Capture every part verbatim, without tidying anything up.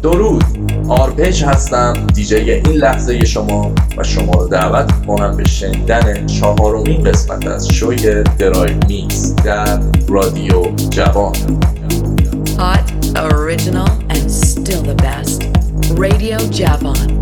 درود، آرپیج هستم، دیجی این لحظه شما و شما رو دعوت می‌کنم به شنیدن چهارمین قسمت از شوی درایو میکس در رادیو جوان. Hot, original and still the best. Radio Javan.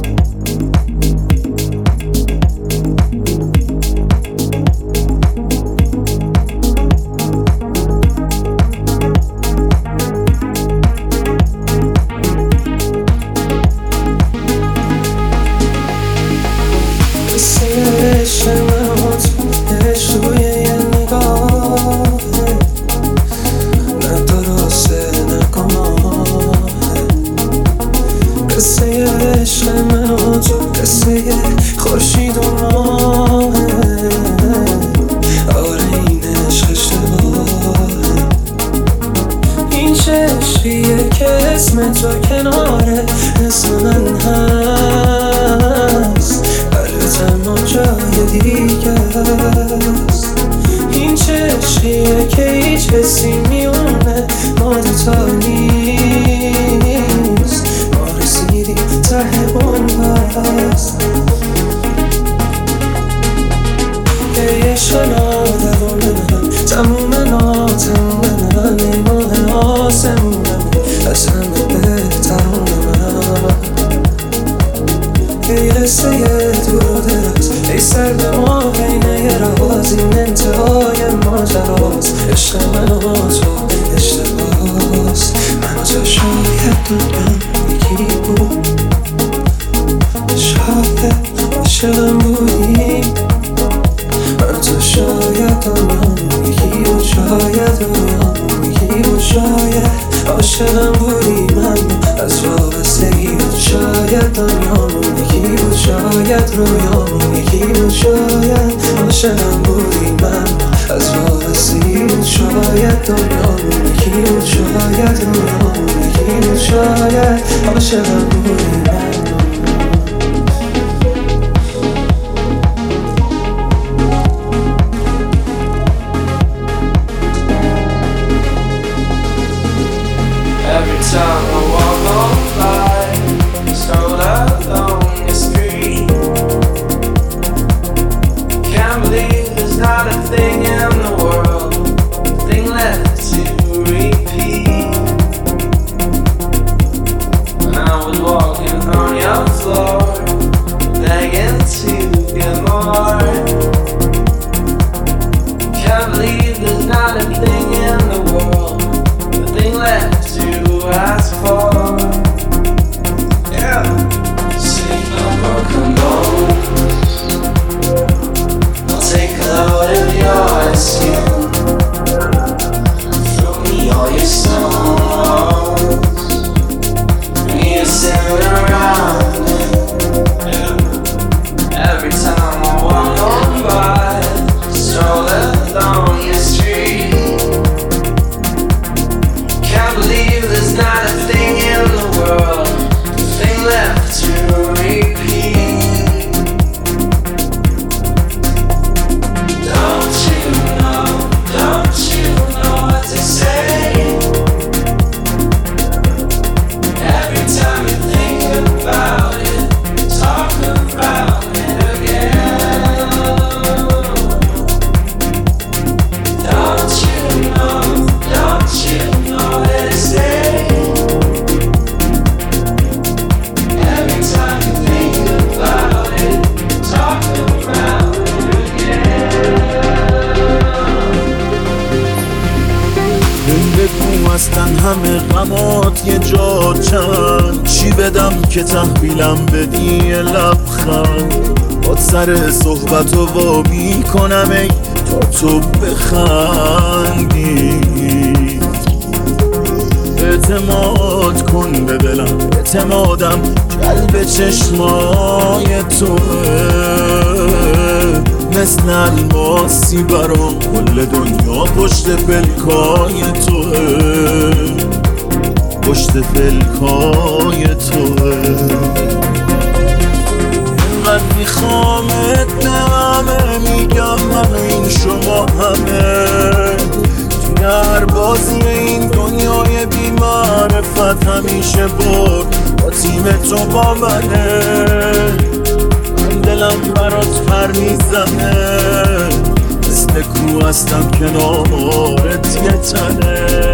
که تحویلم بدی لبخند با سر صحبت و وابی کنم ای تا تو بخندی. اعتماد کن به دلم، اعتمادم قلب چشمای توه، مثل الماسی برام کل دنیا پشت پلکای توه، پشت فلکای توه. اینقدر میخوامت، نه همه میگم همه این شما همه تو اگر بازی این دنیای بی معرفت همیشه برد با تیم تو با منه، من دلم برات پر میزنه، مثل کو هستم کنارت یه تنه.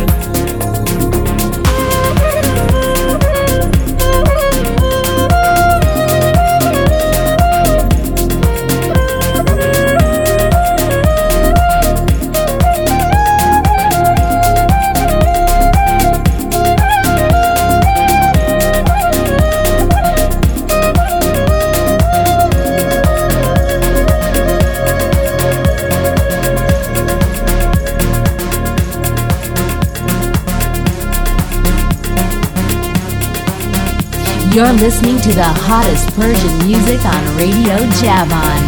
You're listening to the hottest Persian music on Radio Javan.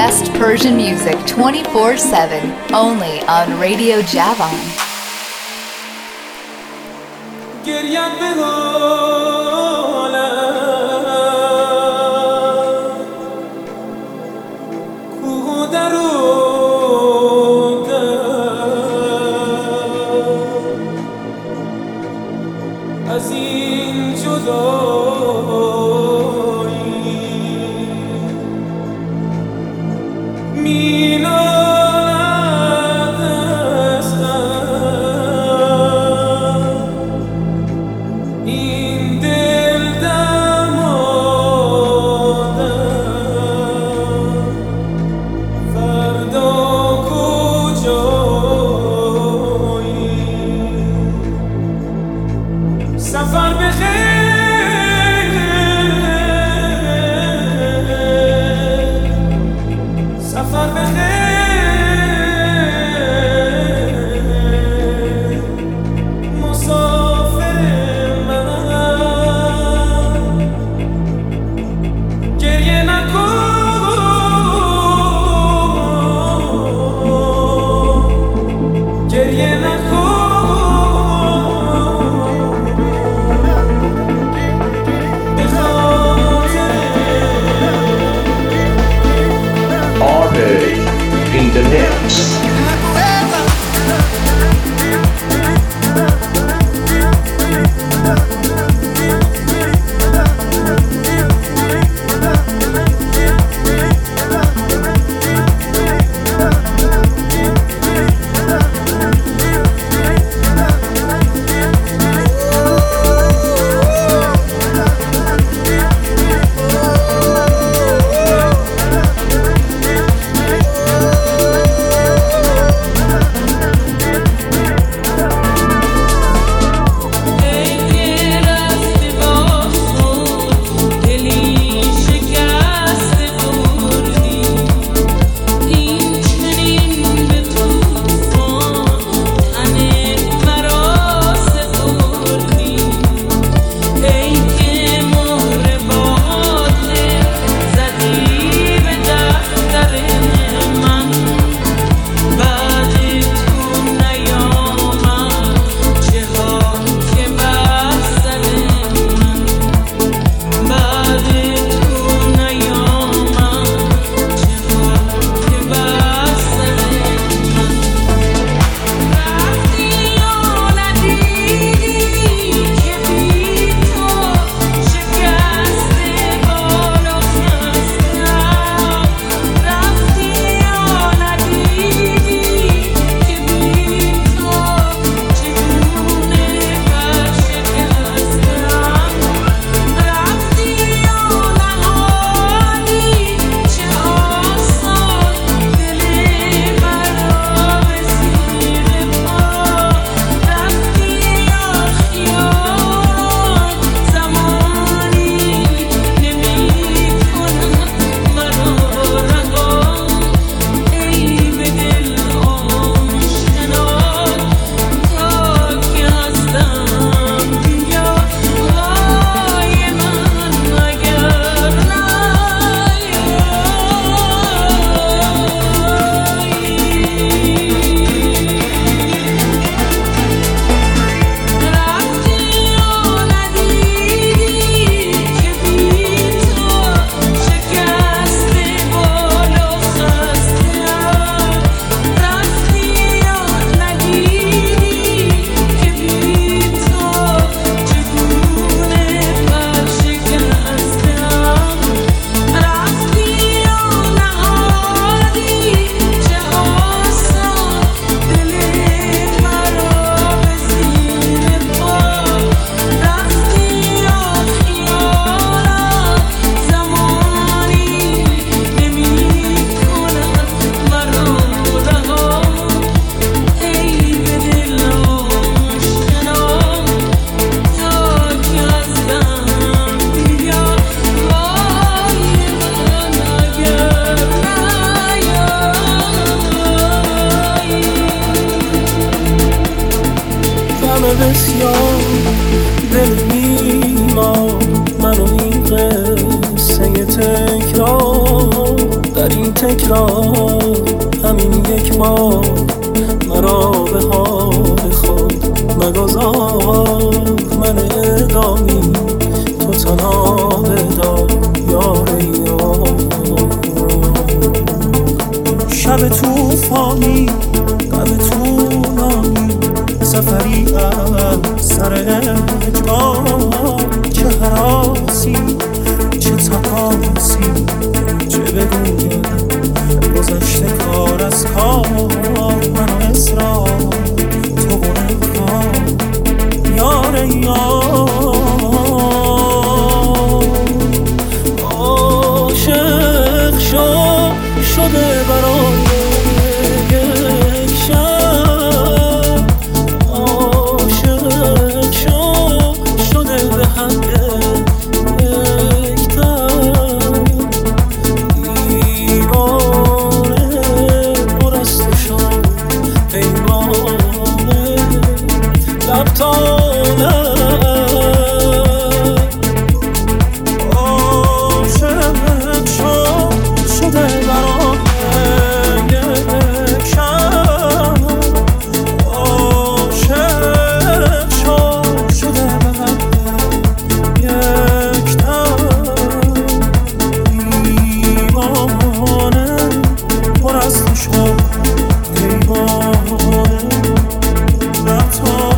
best Persian music twenty-four seven, only on Radio Javon. این یک راه همین یک بار مرا به حال خود مگذار من ادامی تو تنها بدار یار یار شب توفانی قلب طولانی سفری از سر اجبار چه هراسی چه تقاسی چه بگویم گذشته کار از کار من اصرار تو گنه کار یار یار عاشق شو شده برای یک شب عاشق شو شده به حق یک تن دیوانه برسته شد پیمانه لب تا لب عاشق شو شده برای یک شب عاشق شو شده به حق یک تن دیوانه برسته شد پیمانه لب تا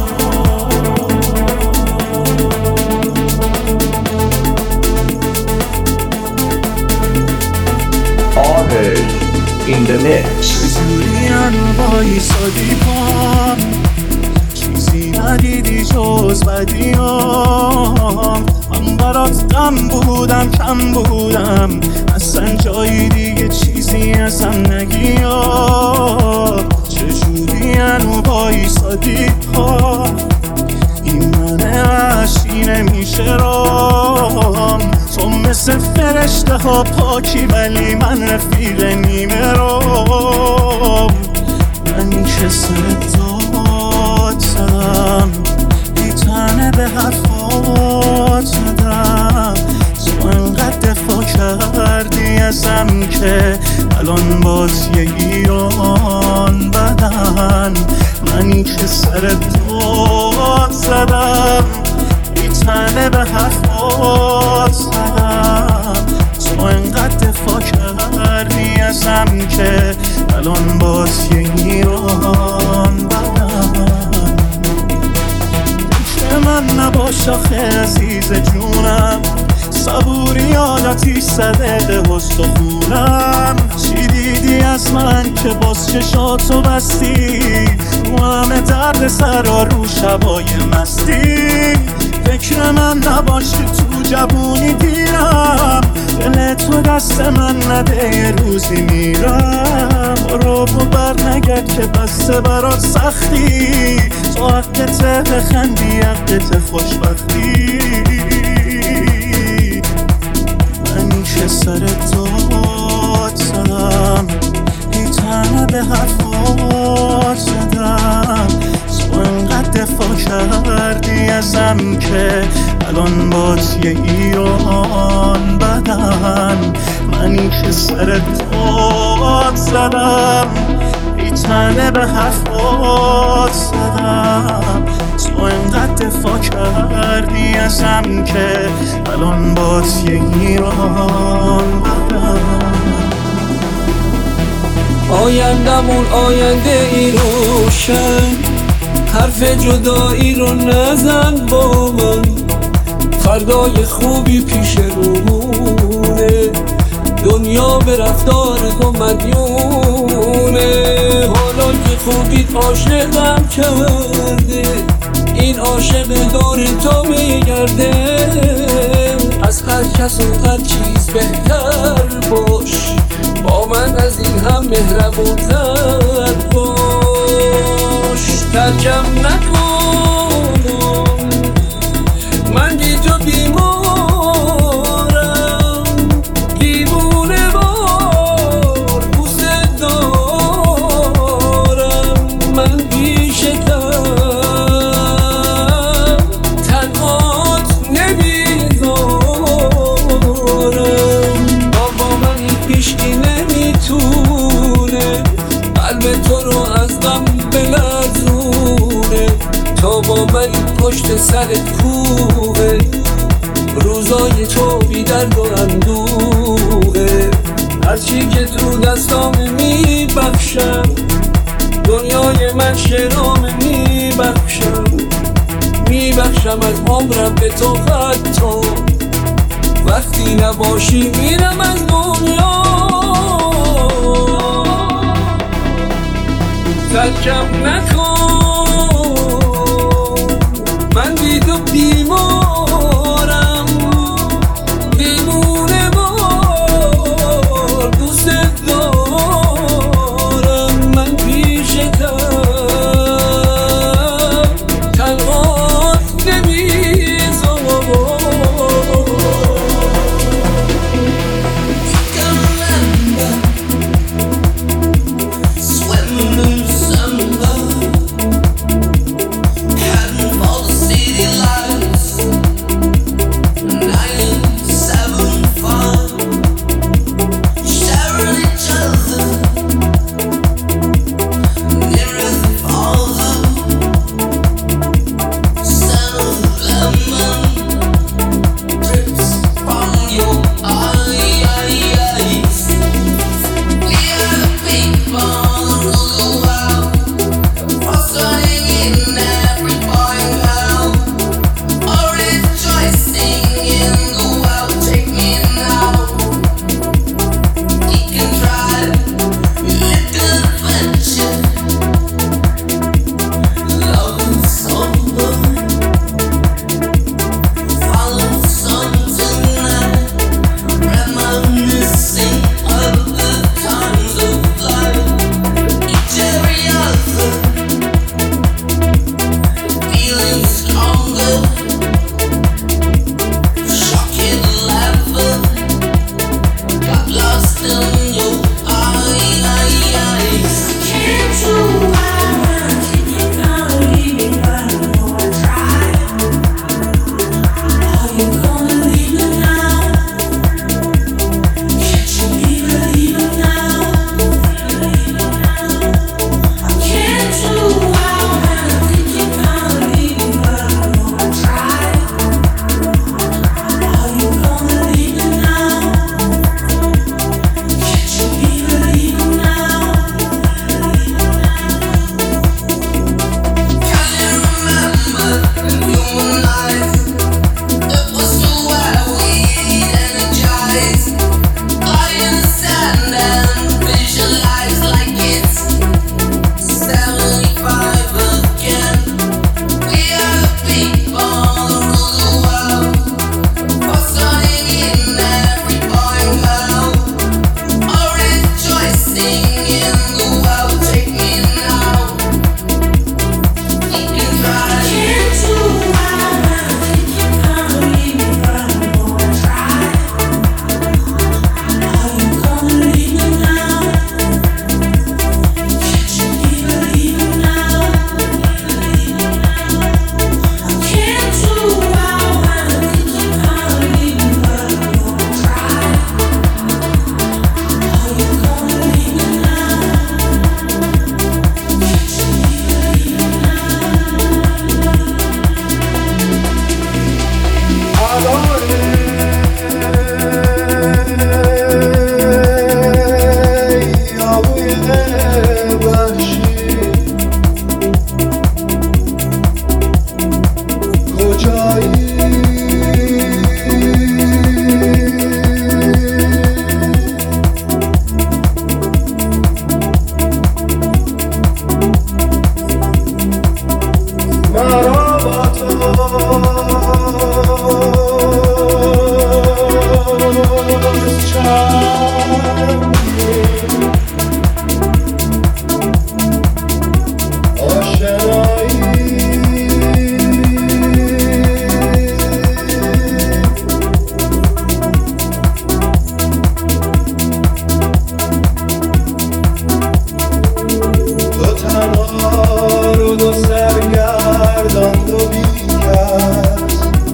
آرپیج in the mix. چجورین وایسادی پام چیزی ندیدی جز بدیام من برات دم بودم کم بودم اصلا جایی دیگه چیزی ازم نگیام چجورین وایسادی پام این من وحشی نمیشه رام تو مثل فرشته ها پاکی ولی من رفیق نیمه رام من که سر داد زدم بی تنه به حرفات زدم تو انقدر دفاع کردی ازم که الان باز یه ایران بدن منی که سر داد زدم بی تنه به حرفات زدم تو انقدر دفاع کردی ازم که الان باز یه ایران بدن که من نباش آخه عزیز جونم صبوری حالتی صده استخونم چی دیدی از من که باز چشاتو بستی رو همه درد سرا رو شبای مستی فکر من نباش که تو جوونی دیرم دل تو دست من نده یه روزی میرم برو و بر نگرد که بسته برات سختی تو حقت بخندی حقت خوشبختی منی که سر داد زدم بی تنه به حرفات زدم تو انقدر دفاع کردی ازم که الان باز یه ایران بدن منی که سر داد زدم بی تنه به حرفات زدم تو انقدر دفاع کردی ازم که الان باز یه ایران بدن آیندمون آینده ای روشن حرف جدایی رو نزن با من فردای خوبی پیش رومونه دنیا به رفتار تو مدیونه حالا که خوبیت عاشقم کرده این عاشق دور تو میگرده از هر کس و هر چیز بهتر باش با من از این هم مهربونتر باش ترکم نکن من بی تو بیمارم دیوونه بار بوست دارم من پیشتم تنهات نمیذارم بابا من این پیشکی نمیتونم یا با من پشت سرت کوه، روزای تو بی درد و اندوه. هرچی که تو دستام میبخشم، دنیای من شرام میبخشم، میبخشم از عمرم به تو حتی وقتی نباشی میرم از دنیا. ترکم نکن من بی تو بیمارم، دیوونه وار دوست دارم. من پیشتم تنها نمیذارم.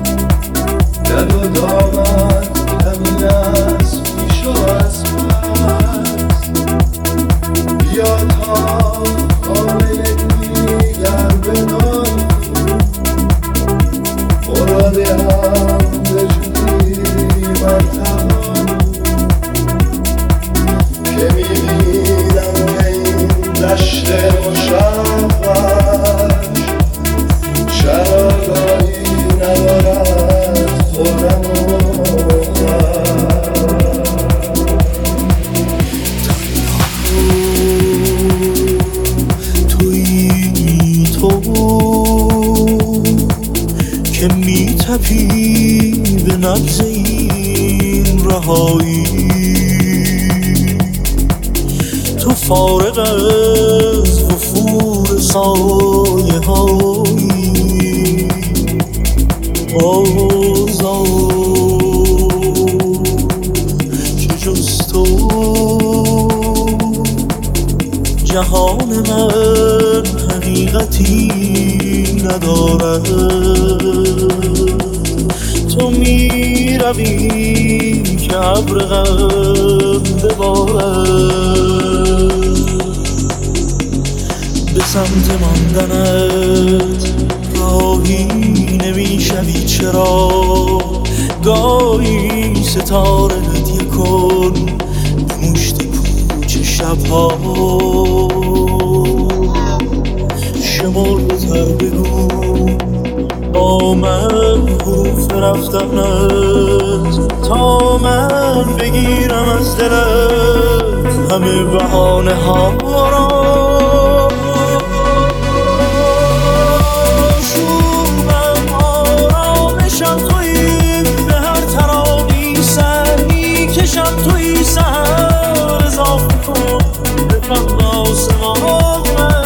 دل و دامن همین است پیش و از من. حقیقتی به نبض این رهایی. تو فارغ از وفور سایه هایی آزاد که جز تو جهان من حقیقتی ندارد. تو می روی که ابر غم ببارد، به سمت ماندنت راهی نمی شوی. چرا گاهی ستاره هدیه کن به مشت کوچه شبها، شمردتر بگو با من حروف رفتنت تا من بگیرم از دلت همه بهانه ها را. شومم آرامشم تویی، به هر ترانی سر میکشم تویی. سر اضافه کن به فهم آسمان من.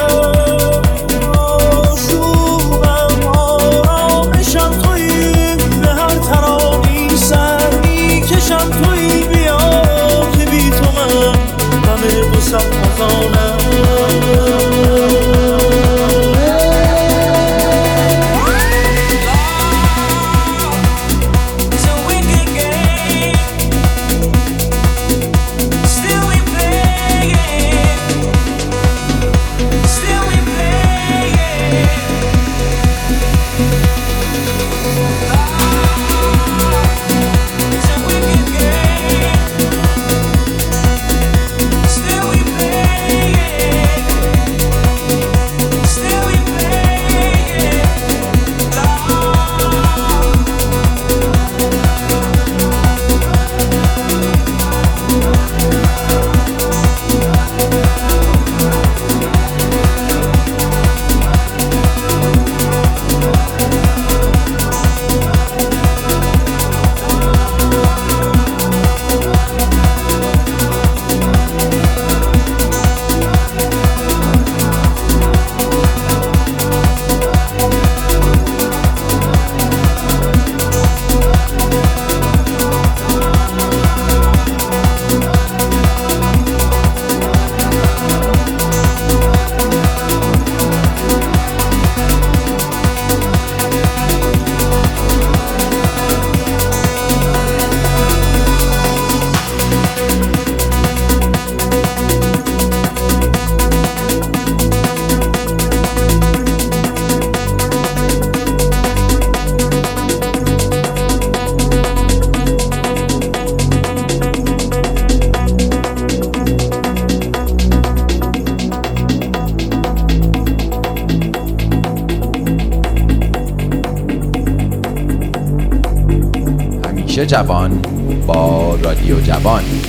جوان با رادیو جوان.